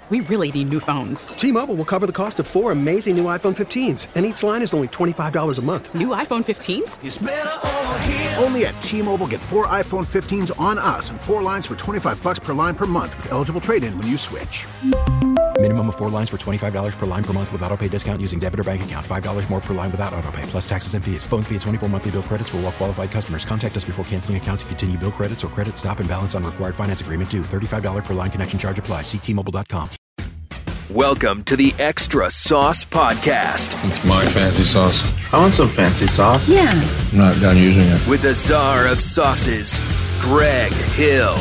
We really need new phones. T-Mobile will cover the cost of 4 amazing new iPhone 15s, and each line is only $25 a month. New iPhone 15s? It's better over here. Only at T-Mobile, get 4 iPhone 15s on us and 4 lines for $25 per line per month with eligible trade-in when you switch. Minimum of 4 lines for $25 per line per month with autopay discount using debit or bank account. $5 more per line without autopay, plus taxes and fees. Phone fee at 24 monthly bill credits for well-qualified customers. Contact us before canceling account to continue bill credits or credit stop and balance on required finance agreement due. $35 per line connection charge applies. See T-Mobile.com. Welcome to the Extra Sauce Podcast. It's my fancy sauce. I want some fancy sauce. Yeah. I'm not done using it. With the czar of sauces, Greg Hill.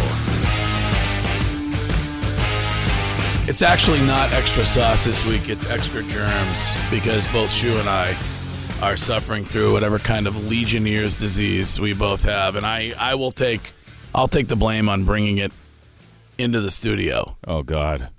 It's actually not extra sauce this week. It's extra germs because both Shu and I are suffering through whatever kind of Legionnaire's disease we both have. And I'll take the blame on bringing it into the studio. Oh, God.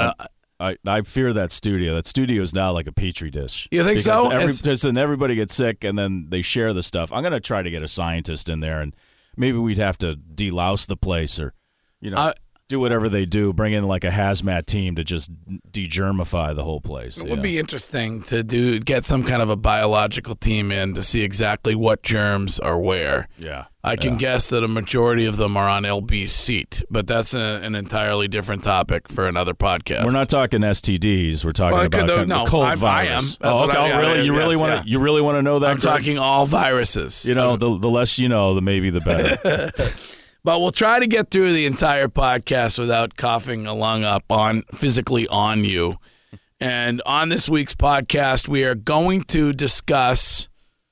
I fear that studio. That studio is now like a petri dish. You think so? Then everybody gets sick, and then they share the stuff. I'm going to try to get a scientist in there, and maybe we'd have to delouse the place or, do whatever they do, bring in like a hazmat team to just degermify the whole place. It would be interesting to get some kind of a biological team in to see exactly what germs are where. Yeah. I can guess that a majority of them are on LB's seat, but that's an entirely different topic for another podcast. We're not talking STDs. We're talking about the cold virus. Really? You really want to know that? I'm talking all viruses. The less you know, the maybe the better. But we'll try to get through the entire podcast without coughing a lung up physically on you. And on this week's podcast, we are going to discuss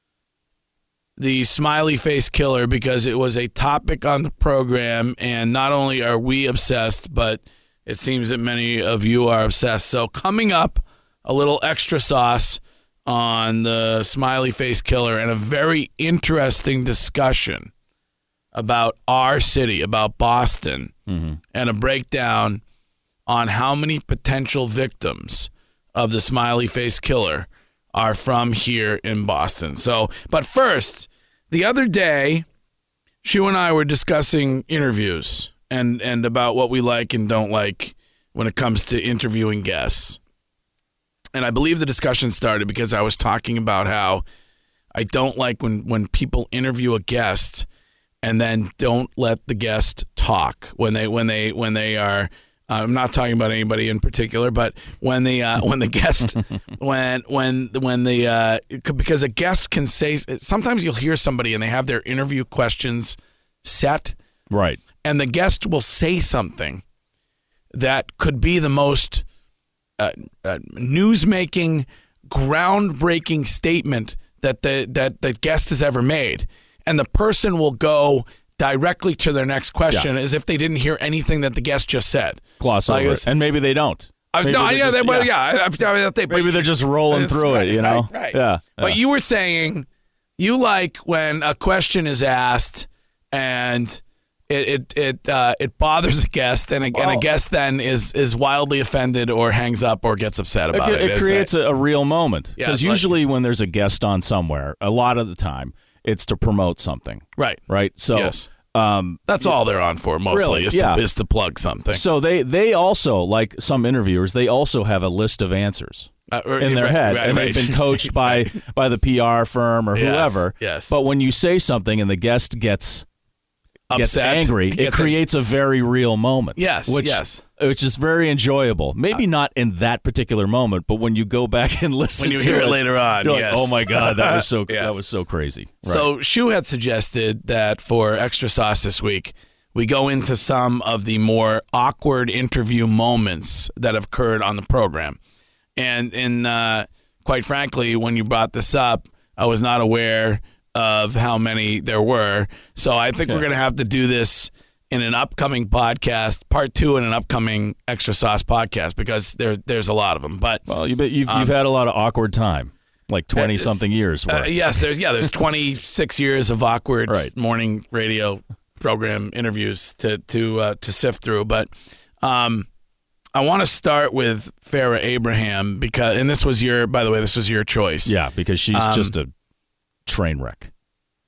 the smiley face killer because it was a topic on the program. And not only are we obsessed, but it seems that many of you are obsessed. So coming up, a little extra sauce on the smiley face killer and a very interesting discussion about our city, about Boston, and a breakdown on how many potential victims of the smiley face killer are from here in Boston. But first, the other day, Shu and I were discussing interviews and about what we like and don't like when it comes to interviewing guests. And I believe the discussion started because I was talking about how I don't like when people interview a guest and then don't let the guest talk when they are. I'm not talking about anybody in particular, but when the guest because a guest can say, sometimes you'll hear somebody and they have their interview questions set, right, and the guest will say something that could be the most news-making, groundbreaking statement that the guest has ever made. And the person will go directly to their next question as if they didn't hear anything that the guest just said. Gloss over it. And maybe they don't. Maybe they're just rolling through it, Right. Yeah. But you were saying you like when a question is asked and it bothers a guest and a guest then is wildly offended or hangs up or gets upset about it. It creates a real moment. Because usually when there's a guest on somewhere, a lot of the time, it's to promote something. Right. So yes. That's all they're on for mostly is to plug something. So they also, like some interviewers, they also have a list of answers in their head. And they've been coached by the PR firm or whoever. Yes. But when you say something and the guest gets upset, angry, it creates a very real moment. Which is very enjoyable. Maybe not in that particular moment, but when you go back and listen when you hear it later on, you're like, oh my God, that was so that was so crazy. Right. So Shu had suggested that for Extra Sauce this week, we go into some of the more awkward interview moments that have occurred on the program. And quite frankly, when you brought this up, I was not aware of how many there were. So I think we're going to have to do this in an upcoming podcast, part 2 in an upcoming Extra Sauce podcast, because there's a lot of them. But you've had a lot of awkward time, like 20-something years. Yes, there's 26 years of awkward morning radio program interviews to sift through. But I want to start with Farrah Abraham by the way, this was your choice. Yeah, because she's just a train wreck.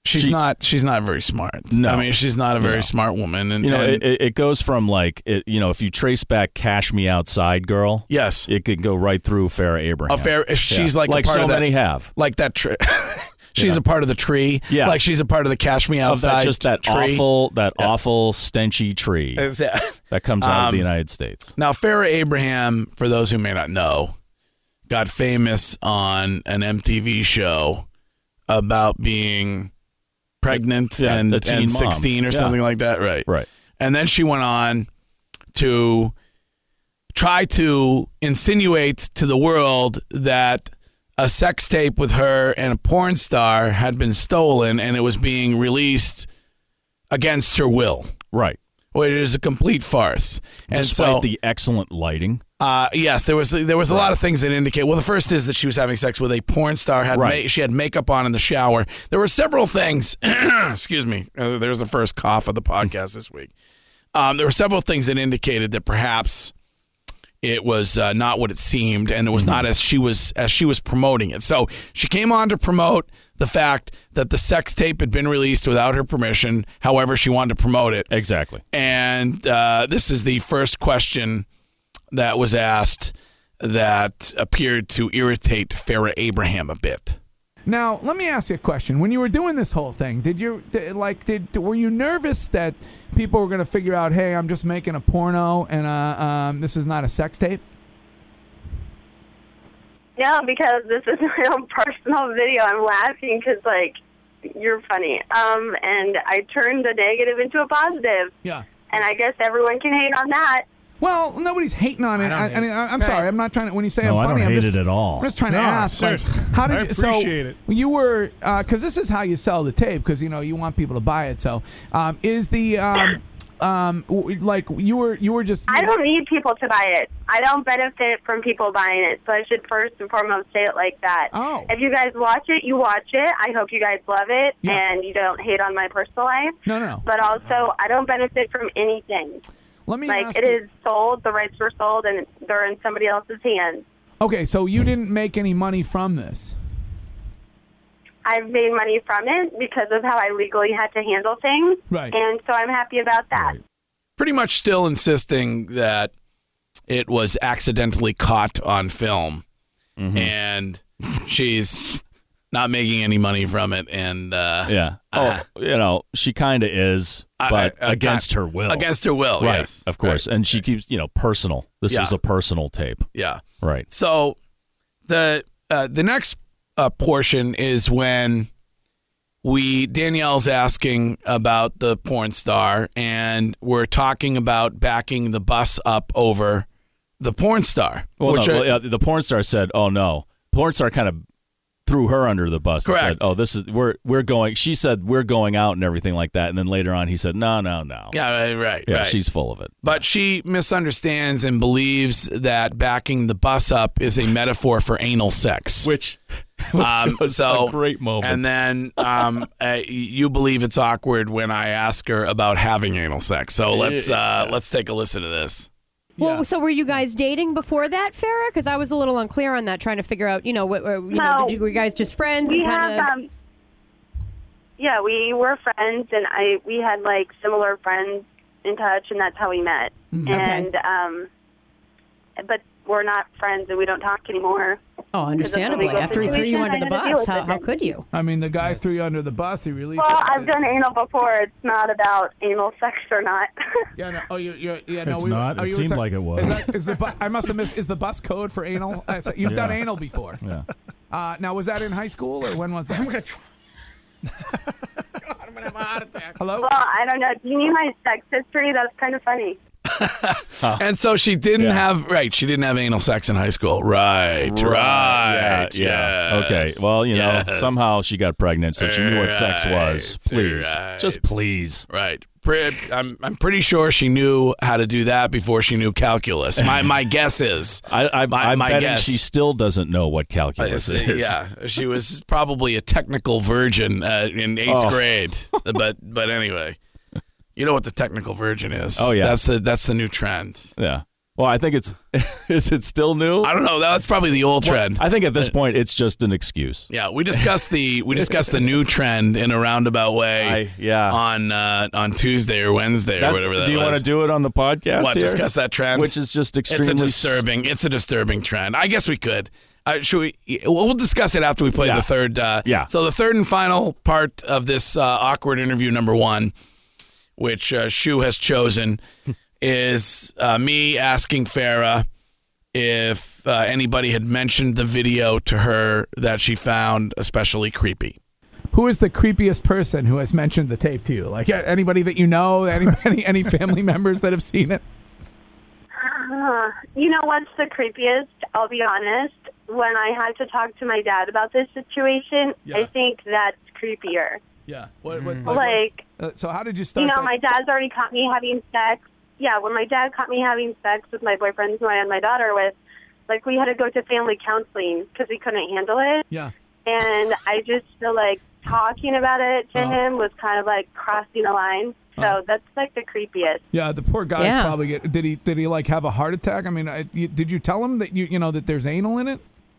She's not very smart. No. I mean, she's not a very smart woman. And it goes from like, if you trace back Cash Me Outside Girl, yes, it could go right through Farrah Abraham. She's like a part so of that, many have. Like that tree. She's a part of the tree. Yeah. Like she's a part of the Cash Me Outside tree. Awful, stenchy tree that comes out of the United States. Now, Farrah Abraham, for those who may not know, got famous on an MTV show about being pregnant and 16 or something like that. Right. And then she went on to try to insinuate to the world that a sex tape with her and a porn star had been stolen and it was being released against her will. Right. Well, it is a complete farce. Despite the excellent lighting. Yes, there was a lot of things that indicate. Well, the first is that she was having sex with a porn star. She had makeup on in the shower. There were several things. Excuse me. There's the first cough of the podcast this week. There were several things that indicated that perhaps it was not what it seemed, and it was not as she was promoting it. So she came on to promote the fact that the sex tape had been released without her permission. However, she wanted to promote it. Exactly. And this is the first question that was asked that appeared to irritate Farrah Abraham a bit. Now, let me ask you a question. When you were doing this whole thing, were you nervous that people were going to figure out, hey, I'm just making a porno and this is not a sex tape? No, because this is my own personal video. I'm laughing because, you're funny. And I turned the negative into a positive. Yeah. And I guess everyone can hate on that. Well, nobody's hating on it. I'm sorry. I'm not trying to. When you say I'm funny, I don't I'm hate just, it at all. I'm just trying to ask. How did I appreciate it. You were because this is how you sell the tape because you want people to buy it. So is the you were just. I don't need people to buy it. I don't benefit from people buying it. So I should first and foremost say it like that. Oh. If you guys watch it, you watch it. I hope you guys love it and you don't hate on my personal life. No. But also, I don't benefit from anything. Let me ask it is sold, the rights were sold, and they're in somebody else's hands. Okay, so you didn't make any money from this? I've made money from it because of how I legally had to handle things. Right. And so I'm happy about that. Right. Pretty much still insisting that it was accidentally caught on film. Mm-hmm. And she's not making any money from it. And she kind of is, but against her will. Against her will, right, yes. Of course. Right. And she keeps, personal. This was a personal tape. Yeah. Right. So the next portion is when Danielle's asking about the porn star, and we're talking about backing the bus up over the porn star. Well, the porn star said, "Oh no." Porn star kind of threw her under the bus. Correct. And said, "Oh, this is we're going." She said, "We're going out" and everything like that. And then later on, he said, "No." Yeah, right. Yeah, she's full of it. But she misunderstands and believes that backing the bus up is a metaphor for anal sex, which was a great moment. And then you believe it's awkward when I ask her about having anal sex. So let's take a listen to this. Well, so were you guys dating before that, Farrah? Because I was a little unclear on that, trying to figure out, were you guys just friends? We were friends, and we had similar friends in touch, and that's how we met. Mm-hmm. And but we're not friends, and we don't talk anymore. Oh, understandably. After he threw you under the bus, how could you? I mean, the guy threw you under the bus. He released. Well, I've done anal before. It's not about anal sex or not. Yeah, no. Oh, no. It's not. It seemed like it was. I must have missed. Is the bus code for anal? You've done anal before. Yeah. Now, was that in high school or when was that? I'm gonna try. God, I'm gonna have a heart attack. Hello. Well, I don't know. Do you need my sex history? That's kind of funny. And so she didn't have anal sex in high school. Right. Yeah. Yes. Okay. Well, somehow she got pregnant, so she knew what sex was. Please. Right. Just please. Right. I'm pretty sure she knew how to do that before she knew calculus. My guess is. I'm betting she still doesn't know what calculus is. Yeah. She was probably a technical virgin in 8th grade. But anyway. You know what the technical virgin is. Oh, yeah. That's the new trend. Yeah. Well, I think it's. Is it still new? I don't know. That's probably the old trend. I think at this point it's just an excuse. Yeah, we discussed the new trend in a roundabout way. On Tuesday or Wednesday or whatever that was. Do you want to do it on the podcast? What, here? discuss that trend? Which is just extremely It's a disturbing trend. I guess we could. Should we? We'll discuss it after we play the third. So the third and final part of this awkward interview number 1, which Shu has chosen, is me asking Farrah if anybody had mentioned the video to her that she found especially creepy. Who is the creepiest person who has mentioned the tape to you? Like anybody that you know, any family members that have seen it? You know what's the creepiest? I'll be honest. When I had to talk to my dad about this situation, I think that's creepier. Yeah. So how did you start? My dad's already caught me having sex. Yeah, when my dad caught me having sex with my boyfriend who I had my daughter with, we had to go to family counseling because he couldn't handle it. Yeah. And I just feel like talking about it to him was kind of like crossing a line. So that's the creepiest. Yeah, the poor guy's probably did he have a heart attack? I mean, did you tell him that that there's anal in it?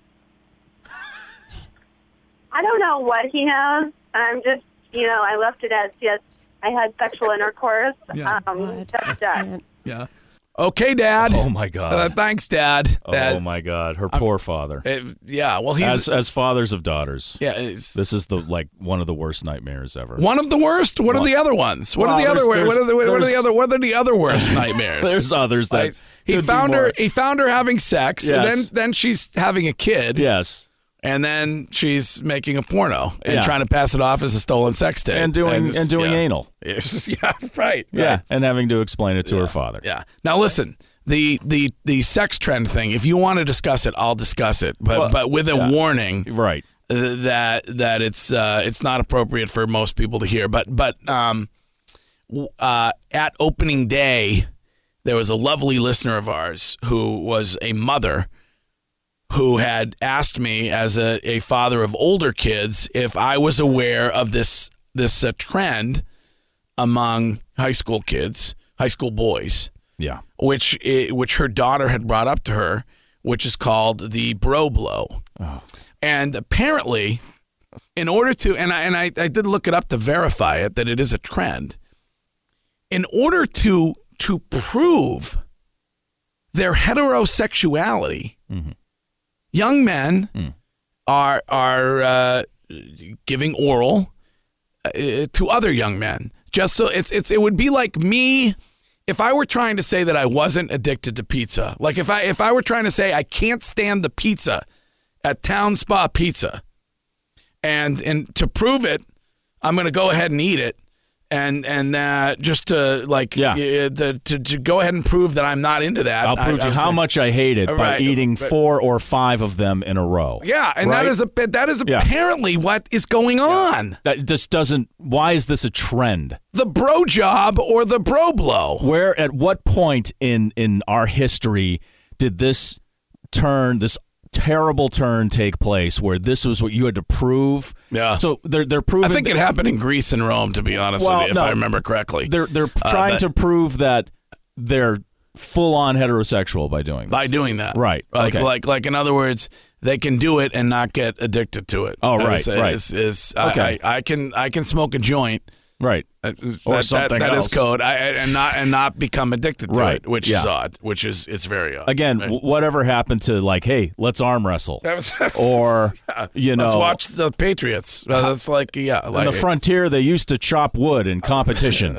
I don't know what he knows. I'm just, I left it as, yes, I had sexual intercourse. Yeah. That's that. Yeah. Okay, Dad. Oh my God. Thanks, Dad. Oh my God. Her poor father. Well, he's as fathers of daughters. Yeah, this is one of the worst nightmares ever. One of the worst. What are the other ones? What are the other? What are the other worst nightmares? There's others that he found her. He found her having sex, yes. and then she's having a kid. Yes. And then she's making a porno and trying to pass it off as a stolen sex tape. And doing anal. Yeah, right. Yeah, and having to explain it to her father. Yeah. Now listen, the sex trend thing, if you want to discuss it, I'll discuss it. But with a warning. Right. That it's not appropriate for most people to hear. But at opening day, there was a lovely listener of ours who was a mother who had asked me as a father of older kids if I was aware of this trend among high school kids, high school boys. Yeah. Which her daughter had brought up to her, which is called the bro blow. Oh. And apparently, in order to, and I did look it up to verify it, that it is a trend, in order to prove their heterosexuality, young men are giving oral to other young men. Just so it would be like me if I were trying to say that I wasn't addicted to pizza. Like if I were trying to say I can't stand the pizza at Town Spa Pizza, and to prove it, I'm going to go ahead and eat it. And just to to go ahead and prove that I'm not into that. I'll prove to you how much I hate it by eating 4 or 5 of them in a row. Yeah, and that is apparently what is going on. That just doesn't. Why is this a trend? The bro job or the bro blow? Where at what point in our history did this terrible turn take place where this was what you had to prove? Yeah. So they're proving. I think it happened in Greece and Rome, to be honest with you, if I remember correctly. They're trying to prove that they're full on heterosexual by doing this. By doing that, right? Like in other words, they can do it and not get addicted to it. Oh, right. Okay. I can smoke a joint. Right. Or something that else. Is code. And not become addicted to it, which is odd. It's very odd. Again, whatever happened to hey, let's arm wrestle, or let's watch the Patriots. That's on the frontier, they used to chop wood in competition.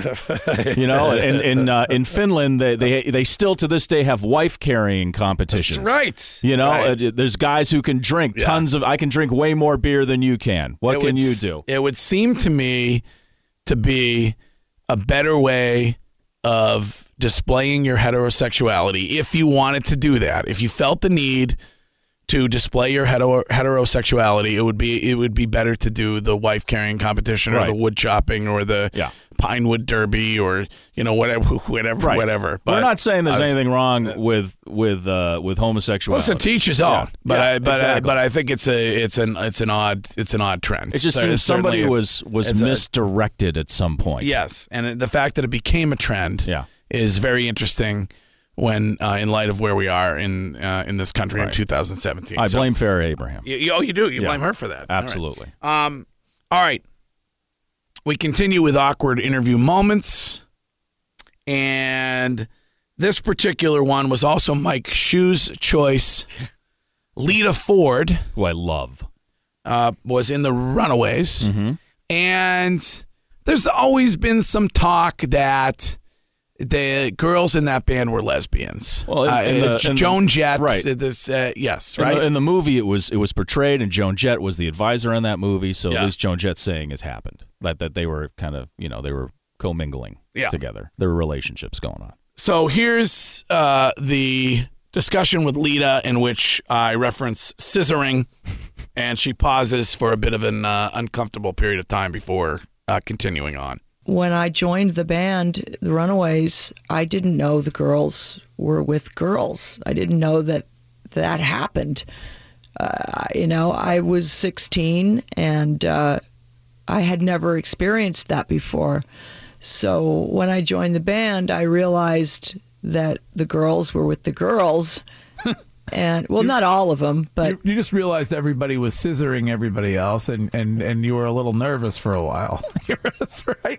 In Finland, they still to this day have wife carrying competitions. That's right. Right. There's guys who can drink tons of. I can drink way more beer than you can. What can you do? It would seem to me to be a better way of displaying your heterosexuality if you wanted to do that. If you felt the need to display your heterosexuality, it would be better to do the wife carrying competition or the wood chopping or the Pinewood Derby or whatever. But we're not saying there's anything wrong with homosexuality. Listen, to each his own. But I think it's an odd trend. It just seems somebody was misdirected at some point. Yes, and the fact that it became a trend is very interesting when in light of where we are in this country in 2017. I blame Farrah Abraham. You do. You blame her for that. Absolutely. All right. We continue with awkward interview moments. And this particular one was also Mike Shue's choice. Lita Ford, who I love, was in the Runaways. And there's always been some talk that the girls in that band were lesbians. Well, Joan Jett, right? Yes, right. In the movie, it was portrayed, and Joan Jett was the advisor on that movie. So at least Joan Jett's saying has happened that they were kind of they were commingling together. There were relationships going on. So here's the discussion with Lita in which I reference scissoring, and she pauses for a bit of an uncomfortable period of time before continuing on. When I joined the band, the Runaways, I didn't know the girls were with girls. I didn't know that happened. I was 16 and I had never experienced that before. So when I joined the band, I realized that the girls were with the girls. And not all of them, but you just realized everybody was scissoring everybody else, and you were a little nervous for a while. That's right.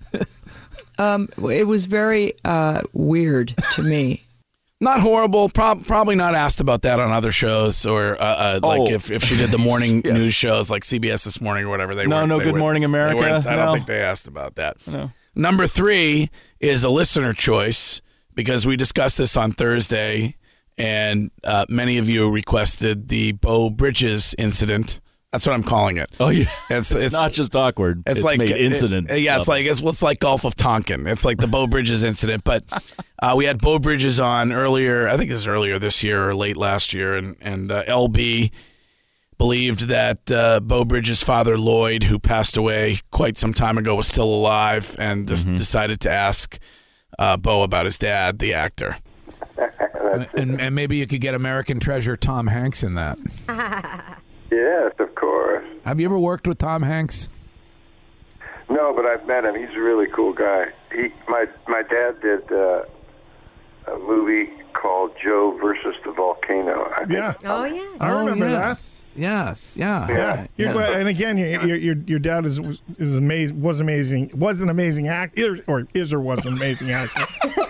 It was very weird to me. Not horrible. Probably not asked about that on other shows, or like if she did the morning news shows like CBS This Morning or whatever. Good Morning America. I don't think they asked about that. No. Number 3 is a listener choice because we discussed this on Thursday. And many of you requested the Beau Bridges incident. That's what I'm calling it. Oh yeah, it's not just awkward. It's like made incident. It's like Gulf of Tonkin. It's like the Beau Bridges incident. But we had Beau Bridges on earlier. I think it was earlier this year or late last year, and LB believed that Beau Bridges' father Lloyd, who passed away quite some time ago, was still alive, and decided to ask Beau about his dad, the actor. And maybe you could get American treasure Tom Hanks in that. Yes, of course. Have you ever worked with Tom Hanks? No, but I've met him. He's a really cool guy. My dad did a movie called Joe versus the Volcano. I remember that. Yes, yeah. And again, your dad was an amazing actor, or was an amazing actor.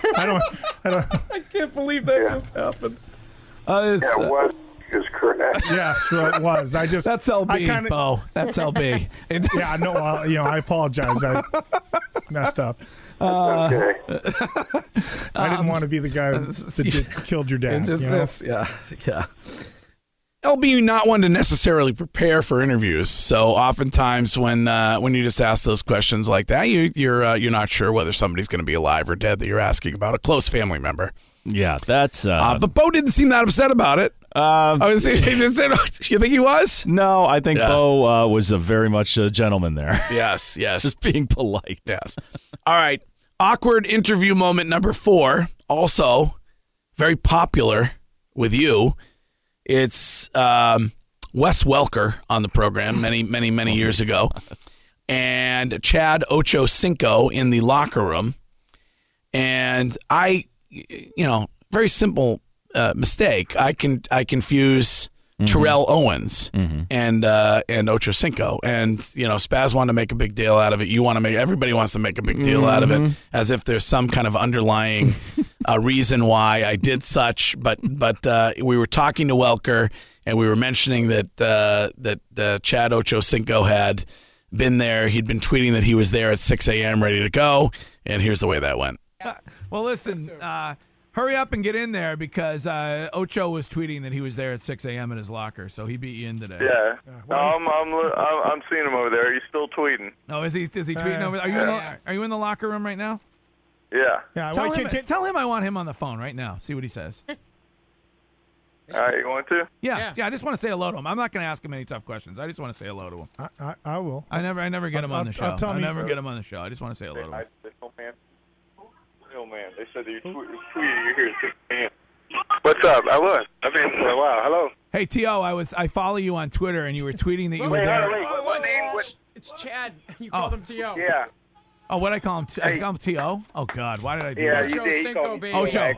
I can't believe that just happened. Was is correct. Yes, it was. That's LB, Beau. That's LB. I apologize. I messed up. Okay. I didn't want to be the guy that killed your dad. Yeah. LB not one to necessarily prepare for interviews, so oftentimes when you just ask those questions like that, you're not sure whether somebody's going to be alive or dead that you're asking about, a close family member. Yeah, that's. But Beau didn't seem that upset about it. You think he was? No, I think Beau was very much a gentleman there. Yes. Just being polite. Yes. All right. Awkward interview moment number 4, also very popular with you. It's Wes Welker on the program many years ago, and Chad Ochocinco in the locker room. And I, very simple mistake. I confuse Terrell Owens and Ochocinco, and Spaz wanted to make a big deal out of it. Everybody wants to make a big deal out of it, as if there's some kind of underlying reason why I did such. But we were talking to Welker, and we were mentioning that Chad Ochocinco had been there. He'd been tweeting that he was there at 6 a.m. ready to go, and here's the way that went. Well, listen. Hurry up and get in there because Ocho was tweeting that he was there at 6 a.m. in his locker, so he beat you in today. Yeah. I'm seeing him over there. He's still tweeting. No, is he tweeting over? Are you in the locker room right now? Yeah. Tell him I want him on the phone right now. See what he says. All right, you want to? Yeah. I just want to say hello to him. I'm not going to ask him any tough questions. I just want to say hello to him. I will. I never get him on the show. I never get him on the show. I just want to say hello to him. Man, they said that you tweeted you here at 6 a.m. What's up? I was. I've been for a while. Hello. Hey, T.O., I follow you on Twitter, and you were tweeting that you were there. It's Chad. You called him T.O. Yeah. Oh, what I call him? I call him T.O.? Oh, God. Why did I do Yeah, that? you did. He called me Ocho.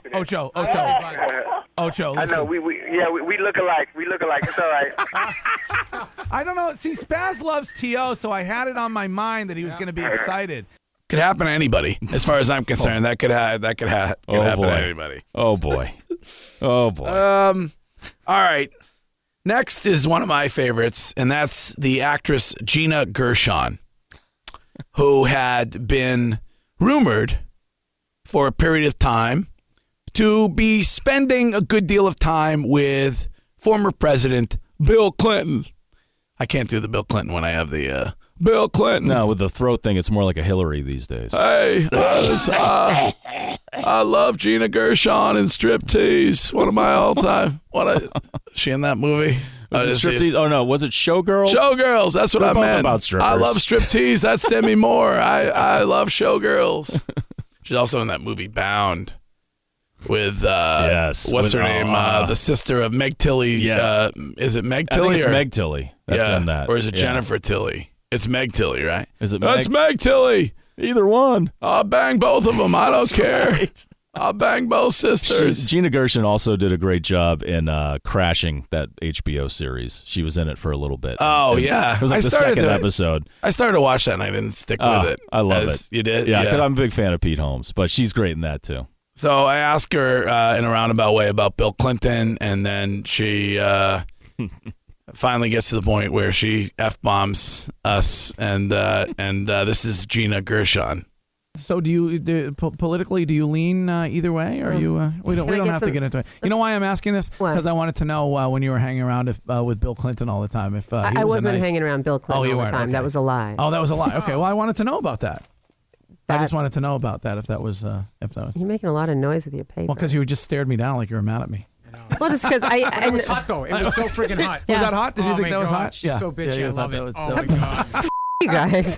Ocho, I listen. know. We look alike. We look alike. It's all right. I don't know. See, Spaz loves T.O., so I had it on my mind that he was going to be excited. Could happen to anybody, as far as I'm concerned. That could happen to anybody. Oh boy. Oh boy. All right. Next is one of my favorites, and that's the actress Gina Gershon, who had been rumored for a period of time to be spending a good deal of time with former President Bill Clinton. I can't do the Bill Clinton when I have the Bill Clinton. No, with the throat thing, it's more like a Hillary these days. Hey, I love Gina Gershon and Striptease. One of my all-time. Is she in that movie? Was it Striptease? Oh, no. Was it Showgirls? Showgirls. That's what I meant. About strippers. I love Striptease. That's Demi Moore. I love Showgirls. She's also in that movie Bound with what's her name? The sister of Meg Tilly. Yeah. Is it Meg I Tilly? think it's Meg Tilly. That's in that. Or is it Jennifer Tilly? It's Meg Tilly, right? Is it That's Meg Tilly. Either one. I'll bang both of them. I don't care. Right. I'll bang both sisters. Gina Gershon also did a great job in Crashing, that HBO series. She was in it for a little bit. Oh, and yeah. It was like the second episode. I started to watch that and I didn't stick with it. I love it. You did? Yeah, because I'm a big fan of Pete Holmes, but she's great in that too. So I asked her in a roundabout way about Bill Clinton, and then she finally gets to the point where she F-bombs us, and this is Gina Gershon. So politically, do you lean either way? Or you? We don't have to get into it. You know why I'm asking this? Because I wanted to know when you were hanging around with Bill Clinton all the time. If I wasn't hanging around Bill Clinton all the time. Okay. That was a lie. Oh, that was a lie. Okay, well, I wanted to know about that. I just wanted to know about that. If that was. You're making a lot of noise with your paper. Well, because you just stared me down like you were mad at me. Well, just because it was hot though. It was so freaking hot. Was that hot? Did you think that was hot? She's so bitchy. I love it. Oh my god. You guys.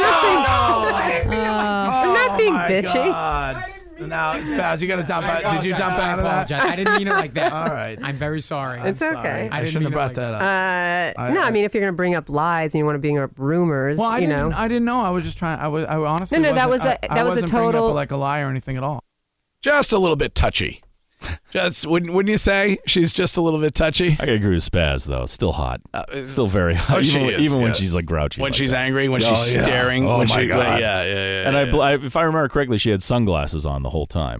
I'm not being bitchy. God. Now it's Spaz. You got to dump out. Did you dump out of that? I didn't mean it like that. All right. I'm very sorry. It's okay. I shouldn't have brought that up. No, I mean if you're going to bring up lies and you want to bring up rumors, well, I didn't know. I was just trying. I honestly. No, that was a total up like a lie or anything at all. Just a little bit touchy. Just wouldn't you say she's just a little bit touchy? I agree with Spaz though. Still hot. Still very hot. Even when she's like grouchy. When like she's that. angry. When she's staring. Oh when my god. Yeah. And if I remember correctly, she had sunglasses on the whole time.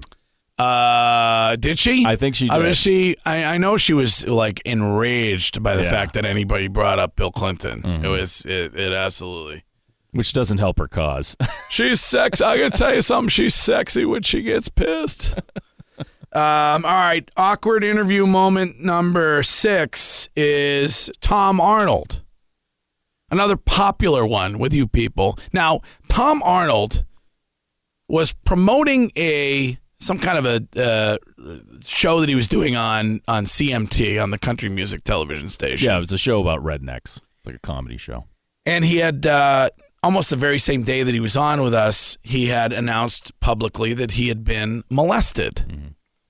Did she? I think she did. I know she was like enraged by the fact that anybody brought up Bill Clinton. Mm-hmm. It absolutely. Which doesn't help her cause. She's sexy. I gotta tell you something. She's sexy when she gets pissed. All right. Awkward interview moment number 6 is Tom Arnold. Another popular one with you people. Now, Tom Arnold was promoting some kind of a show that he was doing on CMT, on the country music television station. Yeah, it was a show about rednecks. It's like a comedy show. And he had almost the very same day that he was on with us, he had announced publicly that he had been molested. Mm-hmm.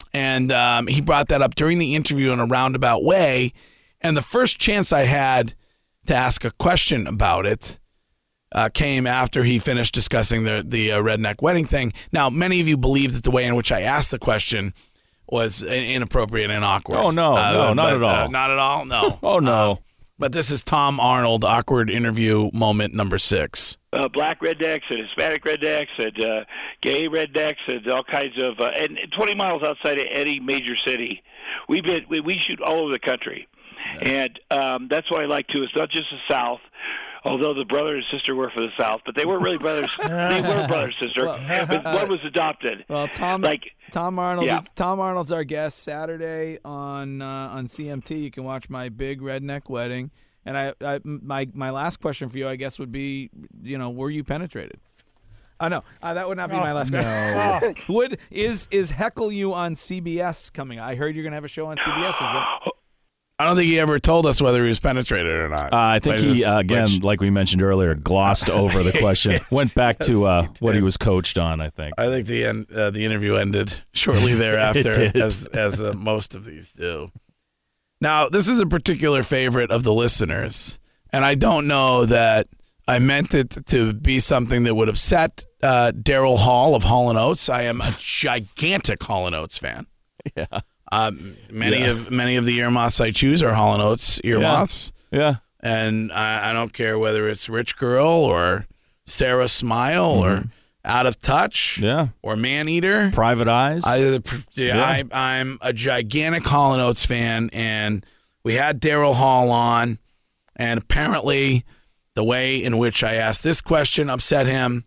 And he brought that up during the interview in a roundabout way. And the first chance I had to ask a question about it came after he finished discussing the redneck wedding thing. Now, many of you believe that the way in which I asked the question was inappropriate and awkward. Oh, no, not at all. Not at all? No. Oh, no. But this is Tom Arnold, awkward interview moment number 6. Black rednecks and Hispanic rednecks and gay rednecks and all kinds of and 20 miles outside of any major city. We shoot all over the country, and that's what I like too. It's not just the South, although the brother and sister were for the South, but they weren't really brothers. They were brother and sister, but one was adopted. Well, Tom Arnold. Yeah. Tom Arnold's our guest Saturday on CMT. You can watch my big redneck wedding. And my last question for you, I guess, would be, were you penetrated? No, that would not be my last question. Is Heckle You on CBS coming? I heard you're going to have a show on CBS. Is it? I don't think he ever told us whether he was penetrated or not. I think he, like we mentioned earlier, glossed over the question. Went back to what he was coached on, I think. I think the interview ended shortly thereafter, as most of these do. Now, this is a particular favorite of the listeners, and I don't know that I meant it to be something that would upset Daryl Hall of Hall & Oates. I am a gigantic Hall & Oates fan. Yeah. Many of the ear moths I choose are Hall & Oates ear moths. Yeah. And I don't care whether it's Rich Girl or Sarah Smile or Out of Touch or Maneater. Private Eyes. I'm a gigantic Hall & Oates fan, and we had Daryl Hall on, and apparently the way in which I asked this question upset him.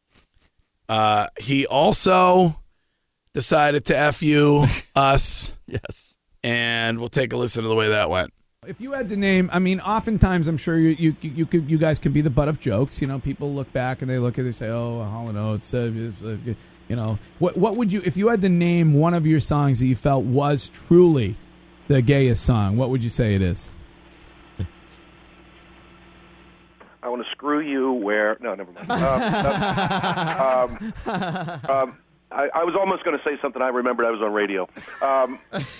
He also decided to F you, us. Yes. And we'll take a listen to the way that went. If you had to name, I mean, oftentimes I'm sure you guys can be the butt of jokes. You know, people look back and they say, "Oh, Hall & Oates." You know, what would you, if you had to name one of your songs that you felt was truly the gayest song? What would you say it is? I want to screw you where... No, never mind. I was almost going to say something I remembered I was on radio. No,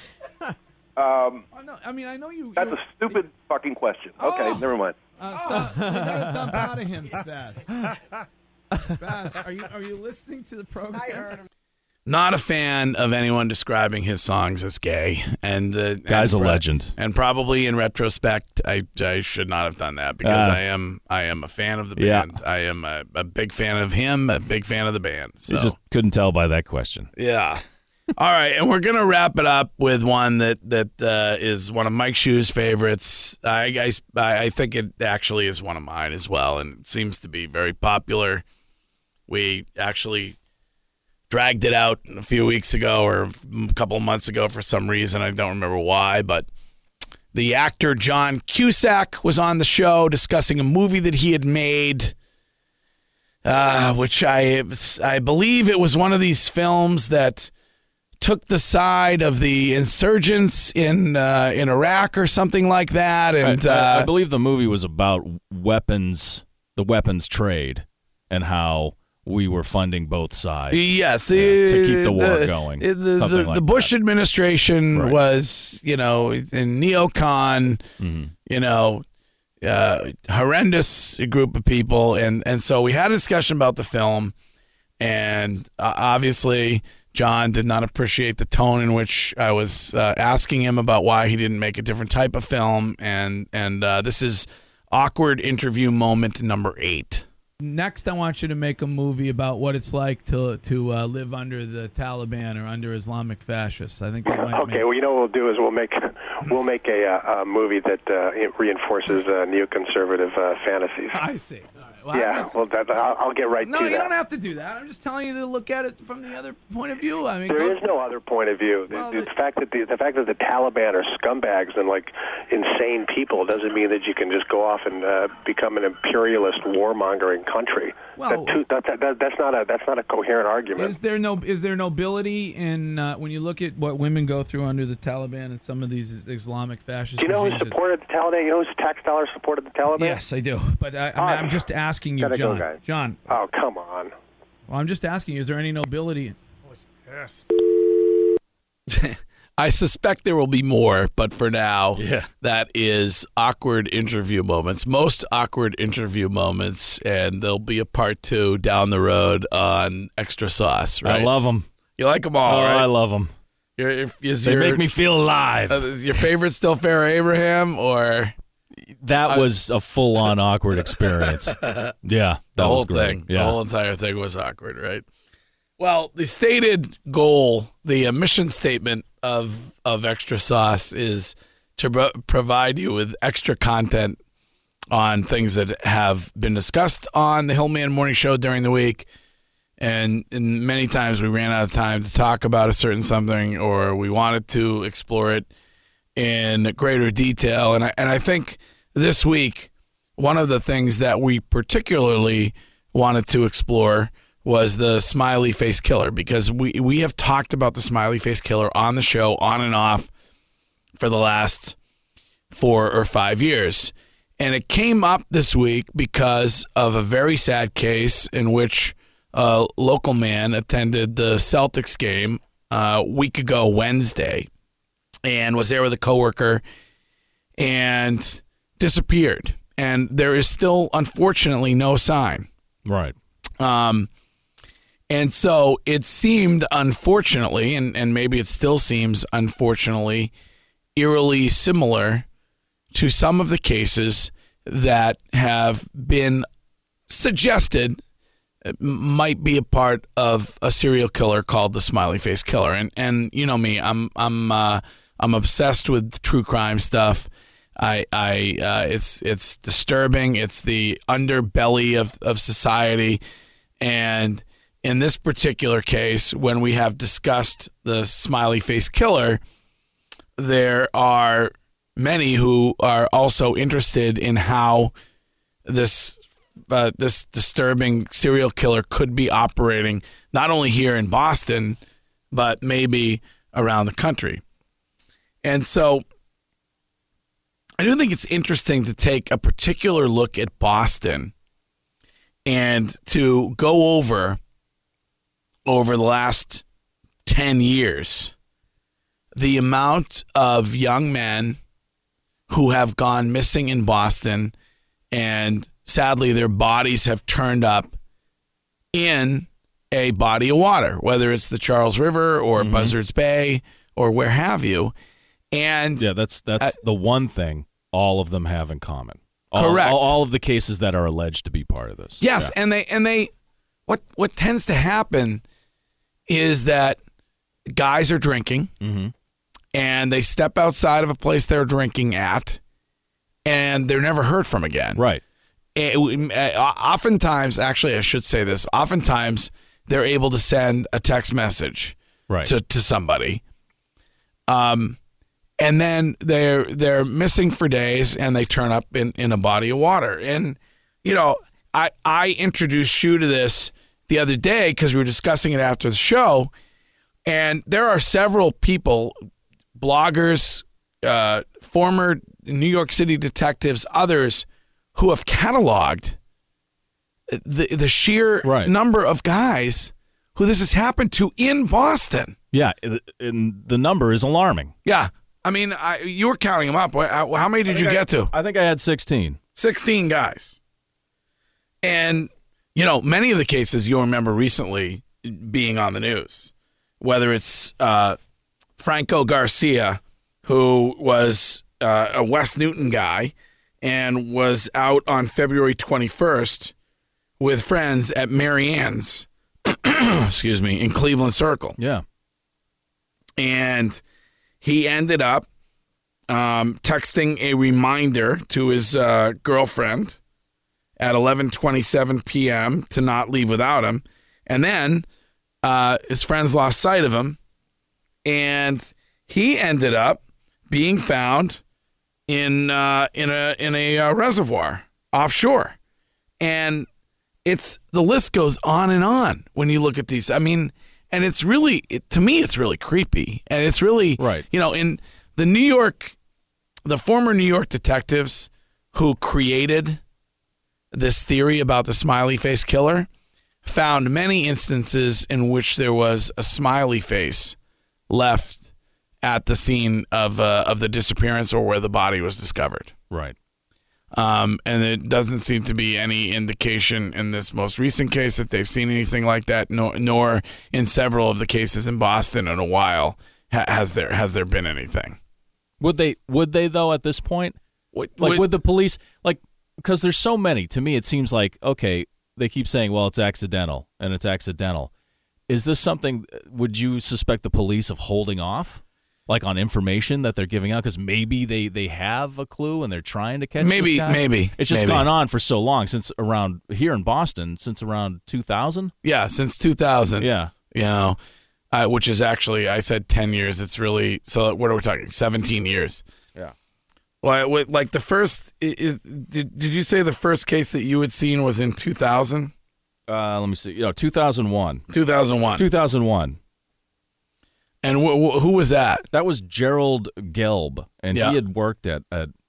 I mean, I know you... That's a stupid fucking question. Okay, never mind. Stop. You got to dump out of him, Spaz. Spaz, are you listening to the program? Not a fan of anyone describing his songs as gay, and guy's a legend. And probably in retrospect, I should not have done that because I am a fan of the band. Yeah. I am a big fan of him, a big fan of the band. So. You just couldn't tell by that question. Yeah. All right, and we're gonna wrap it up with one that is one of Mike Shue's favorites. I think it actually is one of mine as well, and it seems to be very popular. We actually dragged it out a few weeks ago or a couple of months ago for some reason. I don't remember why, but the actor John Cusack was on the show discussing a movie that he had made, which I believe it was one of these films that took the side of the insurgents in Iraq or something like that. And I believe the movie was about the weapons trade, and how we were funding both sides. Yes, to keep the war going. The Bush administration was, in neocon, horrendous group of people, and so we had a discussion about the film, and obviously John did not appreciate the tone in which I was asking him about why he didn't make a different type of film, and this is awkward interview moment number 8. Next, I want you to make a movie about what it's like to live under the Taliban or under Islamic fascists. I think that might. Okay, well, you know what we'll do is we'll make a movie that reinforces neoconservative fantasies. I see. All right. Well, I'll get right to that. No, you don't have to do that. I'm just telling you to look at it from the other point of view. I mean, there is no other point of view. Well, the fact that the Taliban are scumbags and like insane people doesn't mean that you can just go off and become an imperialist, warmongering country. Well, that's not a coherent argument. Is there nobility in when you look at what women go through under the Taliban and some of these Islamic fascist Do you know who regimes? supported the Taliban? You know whose tax dollars supported the Taliban? Yes, I do. But I'm just asking you, Gotta John. go, guys. John. Oh, come on. Well, I'm just asking you, is there any nobility? I suspect there will be more, but for now, that is awkward interview moments. Most awkward interview moments, and there'll be a part 2 down the road on Extra Sauce, right? I love them. You like them all, right? I love them. They make me feel alive. Is your favorite still Farrah Abraham, or... That was a full-on awkward experience. Yeah, that was great. Thing. Yeah. The whole entire thing was awkward, right? Well, the stated goal, the mission statement of Extra Sauce is to provide you with extra content on things that have been discussed on the Hillman Morning Show during the week. And many times we ran out of time to talk about a certain something, or we wanted to explore it in greater detail. And I think this week, one of the things that we particularly wanted to explore was the smiley face killer, because we have talked about the smiley face killer on the show on and off for the last 4 or 5 years. And it came up this week because of a very sad case in which a local man attended the Celtics game a week ago Wednesday and was there with a coworker and disappeared. and there is still, unfortunately, no sign. Right. And so it seemed, unfortunately, and maybe it still seems, unfortunately, eerily similar to some of the cases that have been suggested might be a part of a serial killer called the Smiley Face Killer. And you know me, I'm obsessed with true crime stuff. It's disturbing. It's the underbelly of society. And in this particular case, when we have discussed the Smiley Face Killer, there are many who are also interested in how this disturbing serial killer could be operating not only here in Boston, but maybe around the country. And so I do think it's interesting to take a particular look at Boston and to go over the last 10 years, the amount of young men who have gone missing in Boston, and sadly their bodies have turned up in a body of water, whether it's the Charles River or Buzzards Bay or where have you. And yeah, that's the one thing all of them have in common. Correct. All of the cases that are alleged to be part of this. Yes, Yeah. and they what tends to happen is that guys are drinking and they step outside of a place they're drinking at and they're never heard from again. Right. Oftentimes, actually, I should say this, oftentimes they're able to send a text message to somebody. And then they're missing for days and they turn up in a body of water. And, you know, I introduced Shu to this the other day because we were discussing it after the show. And there are several people, bloggers, former New York City detectives, others who have cataloged the sheer number of guys who this has happened to in Boston. Yeah, and the number is alarming. Yeah. I mean, you were counting them up. How many did you get to? I think I had 16. 16 guys. And, you know, many of the cases you'll remember recently being on the news, whether it's Franco Garcia, who was a West Newton guy and was out on February 21st with friends at Mary Ann's, excuse me, in Cleveland Circle. Yeah. And he ended up texting a reminder to his girlfriend at 11:27 p.m. to not leave without him. And then his friends lost sight of him, and he ended up being found in a reservoir offshore. And the list goes on and on when you look at these. I mean, and it's really, to me, it's really creepy. And it's really, you know, in the former New York detectives who created this theory about the Smiley Face Killer found many instances in which there was a smiley face left at the scene of the disappearance or where the body was discovered. Right. And there doesn't seem to be any indication in this most recent case that they've seen anything like that, nor in several of the cases in Boston in a while has there been anything. Would they though at this point? Would the police, because there's so many, to me it seems like, okay, they keep saying, well, it's accidental and it's accidental. Is this something, would you suspect the police of holding off? Like on information that they're giving out, because maybe they have a clue and they're trying to catch this guy? Maybe. It's just gone on for so long, since around here in Boston, since around 2000? Yeah, since 2000. Yeah. You know, which is actually, I said 10 years. It's really, so what are we talking, 17 years? Yeah. Well, like the first, did you say the first case that you had seen was in 2000? Let me see. 2001. 2001. And who was that? That was Gerald Gelb, and he had worked at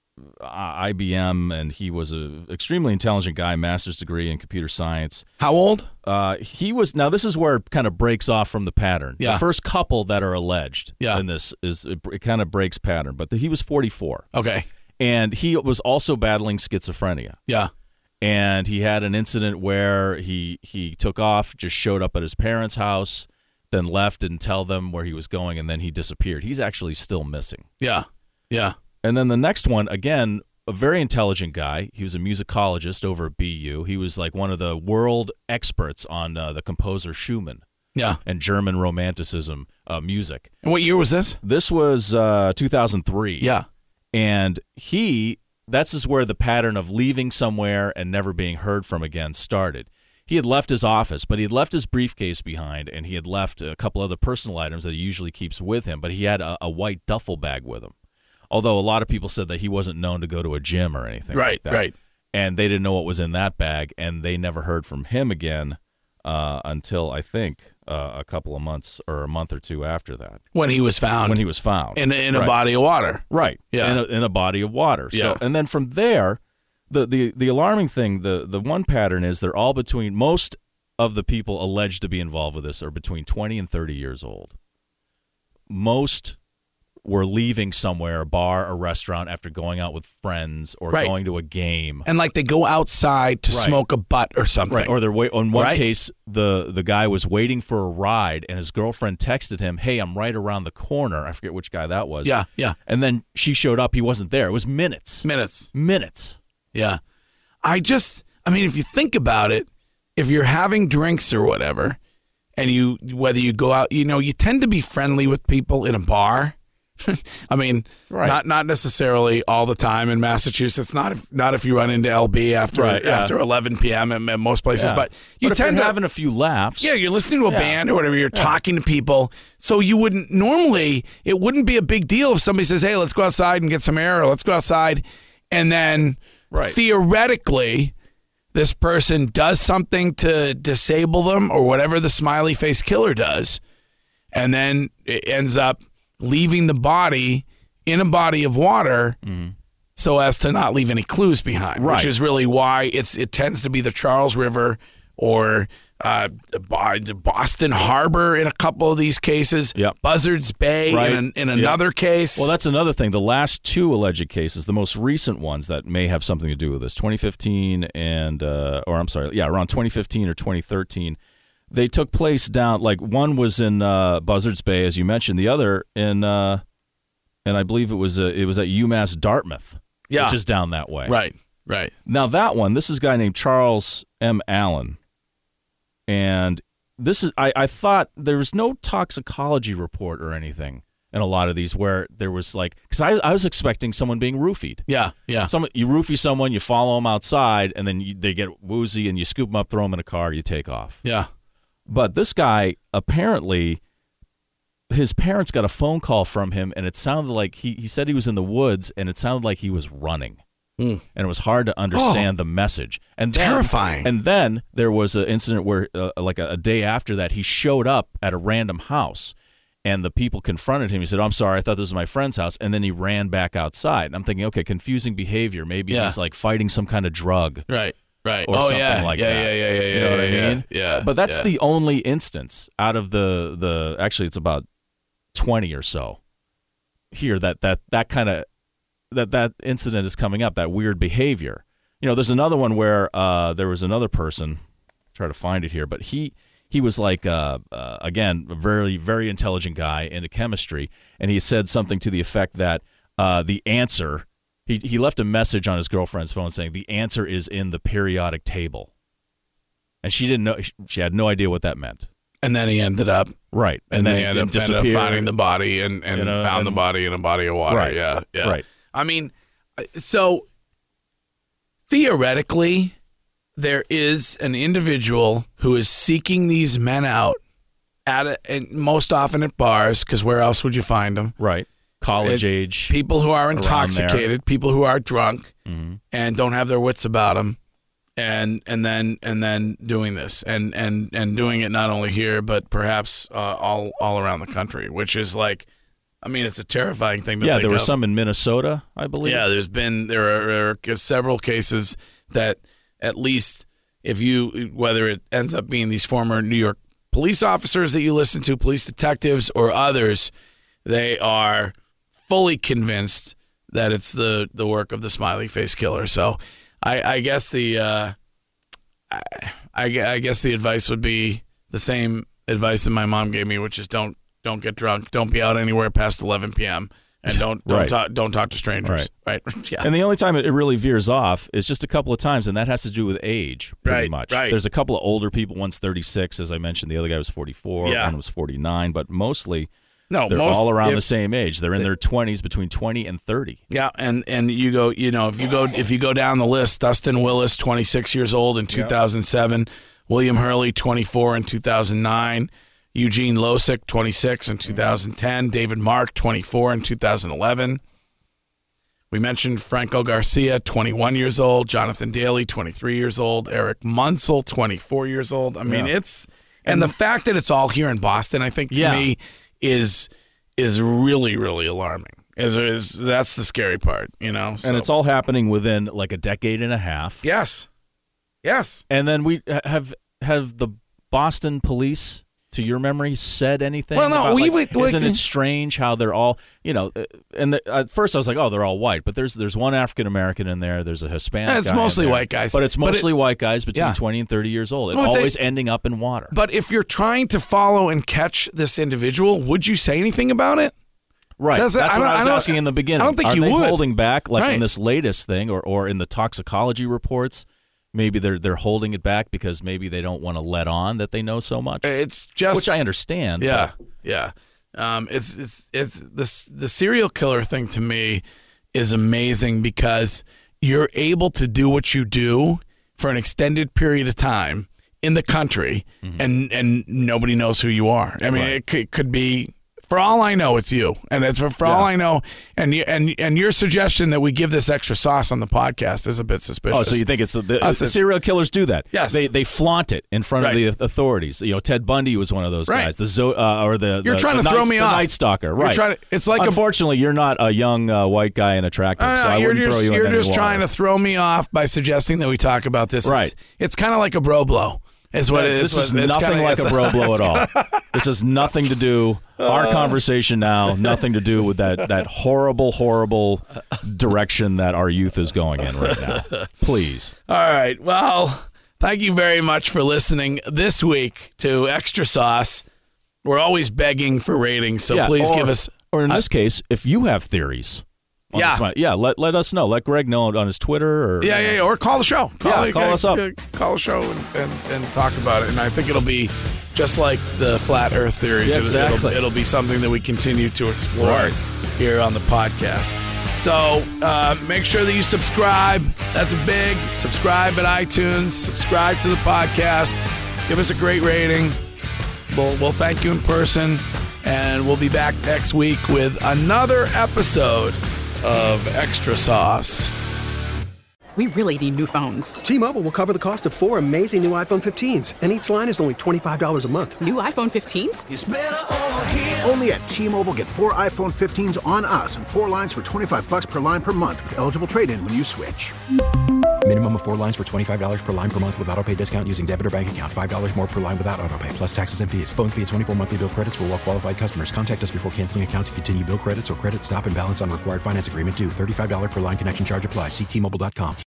IBM, and he was an extremely intelligent guy, master's degree in computer science. How old? He was. Now this is where it kind of breaks off from the pattern. Yeah. The first couple that are alleged in this it kind of breaks pattern, but he was 44. Okay. And he was also battling schizophrenia. Yeah. And he had an incident where he took off, just showed up at his parents' house, then left, didn't tell them where he was going, and then he disappeared. He's actually still missing. Yeah. Yeah. And then the next one, again, a very intelligent guy. He was a musicologist over at BU. He was like one of the world experts on the composer Schumann. Yeah. And German Romanticism music. And what year was this? This was 2003. Yeah. And this is where the pattern of leaving somewhere and never being heard from again started. He had left his office, but he had left his briefcase behind, and he had left a couple other personal items that he usually keeps with him, but he had a white duffel bag with him. Although a lot of people said that he wasn't known to go to a gym or anything like that. Right. And they didn't know what was in that bag, and they never heard from him again until, I think, a couple of months or a month or two after that. When he was found. In a body of water. Right. Yeah. In a body of water. Yeah. So, and then from there, the alarming thing, the one pattern is they're all between, most of the people alleged to be involved with this are between 20 and 30 years old. Most were leaving somewhere, a bar, a restaurant, after going out with friends or Right. going to a game. And like they go outside to Right. smoke a butt or something. Right. Or they're on one Right. case, the guy was waiting for a ride, and his girlfriend texted him, "Hey, I'm right around the corner." I forget which guy that was. Yeah, yeah. And then she showed up. He wasn't there. It was minutes. Minutes. Yeah. I mean, if you think about it, if you're having drinks or whatever, and whether you go out, you tend to be friendly with people in a bar. I mean, Right. not necessarily all the time in Massachusetts. Not if you run into LB after 11 p.m. in most places, Yeah. but you if tend you're to having a few laughs. Yeah, you're listening to a band or whatever. You're talking to people, so you wouldn't normally. It wouldn't be a big deal if somebody says, "Hey, let's go outside and get some air," or "Let's go outside," and then theoretically, this person does something to disable them or whatever the smiley face killer does, and then it ends up leaving the body in a body of water so as to not leave any clues behind, which is really why it tends to be the Charles River or Boston Harbor in a couple of these cases, Buzzards Bay in another case. Well, that's another thing. The last two alleged cases, the most recent ones that may have something to do with this, 2015 and, around 2015 or 2013, they took place down, like one was in Buzzards Bay, as you mentioned, the other in, and I believe it was at UMass Dartmouth, which is down that way. Right. Now that one, this is a guy named Charles M. Allen, and this is, I thought there was no toxicology report or anything in a lot of these where there was like, because I was expecting someone being roofied. Yeah. You roofie someone, you follow them outside, and then they get woozy, and you scoop them up, throw them in a car, you take off. Yeah. But this guy, apparently, his parents got a phone call from him, and it sounded like he said he was in the woods, and it sounded like he was running. And it was hard to understand the message. And terrifying. And then there was an incident where, like a day after that, he showed up at a random house, and the people confronted him. He said, "I'm sorry, I thought this was my friend's house." And then he ran back outside. And I'm thinking, okay, confusing behavior. Maybe he's like fighting some kind of drug. Right. Or something like that. Yeah. You know what I mean? Yeah. But that's the only instance out of the actually it's about 20 or so here that kind of that incident is coming up, that weird behavior. There's another one where there was another person, try to find it here, but he was like again, a very, very intelligent guy into chemistry, and he said something to the effect that the answer, he left a message on his girlfriend's phone saying the answer is in the periodic table. And she didn't know, she had no idea what that meant. And then he ended up and then he ended up finding the body and found the body in a body of water. Right. Yeah. Right. I mean, so theoretically, there is an individual who is seeking these men out and most often at bars, because where else would you find them? Right. College age. People who are intoxicated, people who are drunk and don't have their wits about them. And then doing this and doing it not only here but perhaps all around the country, which is like, I mean, it's a terrifying thing to think there were of. some in Minnesota, I believe. Yeah, there are several cases that at least whether it ends up being these former New York police officers that you listen to, police detectives or others, they are fully convinced that it's the work of the smiley face killer. So I guess the I guess the advice would be the same advice that my mom gave me, which is don't get drunk, don't be out anywhere past 11 p.m. and don't talk to strangers. Right. Yeah. And the only time it really veers off is just a couple of times, and that has to do with age, pretty much. Right. There's a couple of older people. One's 36, as I mentioned. The other guy was 44. Yeah. One was 49. But mostly, they're all around the same age. They're in their 20s, between 20 and 30. Yeah, and you go, if you go down the list, Dustin Willis, 26 years old in 2007, William Hurley, 24 in 2009. Eugene Losick, 26 in 2010. David Mark, 24 in 2011. We mentioned Franco Garcia, 21 years old. Jonathan Daly, 23 years old. Eric Munsell, 24 years old. I mean, and the fact that it's all here in Boston, I think, to me, is really, really alarming. That's the scary part, So. And it's all happening within like a decade and a half. Yes. And then we have the Boston police, to your memory, said anything? Well, no, about, isn't it strange how they're all, and at first I was like, oh, they're all white, but there's one African American in there, there's a Hispanic It's guy mostly in there, white guys. but it's mostly white guys between 20 and 30 years old, and always ending up in water. But if you're trying to follow and catch this individual, would you say anything about it? Right. That's what I was asking in the beginning. I don't think Are you they would. holding back, like in this latest thing, or in the toxicology reports? Maybe they're holding it back because maybe they don't want to let on that they know so much. It's just, which I understand. Yeah. It's the serial killer thing to me is amazing because you're able to do what you do for an extended period of time in the country, and nobody knows who you are. I mean, it could be. For all I know, it's you, and it's for all I know. And your suggestion that we give this extra sauce on the podcast is a bit suspicious. Oh, so you think it's the serial killers do that? Yes, they flaunt it in front of the authorities. Ted Bundy was one of those guys. You're trying to throw me off. The Night Stalker, right? It's like unfortunately, you're not a young white guy and attractive, so I wouldn't throw you in any water. You're just trying to throw me off by suggesting that we talk about this. Right? It's kind of like a bro blow. Is what it is. This is nothing like a bro blow at all. This has nothing to do. Our conversation now, nothing to do with that horrible direction that our youth is going in right now. Please. All right. Well, thank you very much for listening this week to Extra Sauce. We're always begging for ratings, so please give us. Or in this case, if you have theories. Let us know. Let Greg know on his Twitter. Or or call the show. Call us up. Call the show and talk about it. And I think it'll be just like the flat Earth theories. Yeah, exactly. It'll be something that we continue to explore here on the podcast. So make sure that you subscribe. That's big. Subscribe at iTunes. Subscribe to the podcast. Give us a great rating. We'll thank you in person, and we'll be back next week with another episode of Extra Sauce. We really need new phones. T-Mobile will cover the cost of 4 amazing new iPhone 15s, and each line is only $25 a month. New iPhone 15s? It's better over here. Only at T-Mobile, get 4 iPhone 15s on us and 4 lines for $25 per line per month with eligible trade-in when you switch. Minimum of 4 lines for $25 per line per month with autopay discount using debit or bank account. $5 more per line without autopay, plus taxes and fees. Phone fee at 24 monthly bill credits for well-qualified customers. Contact us before canceling account to continue bill credits or credit stop and balance on required finance agreement due. $35 per line connection charge applies. See T-Mobile.com.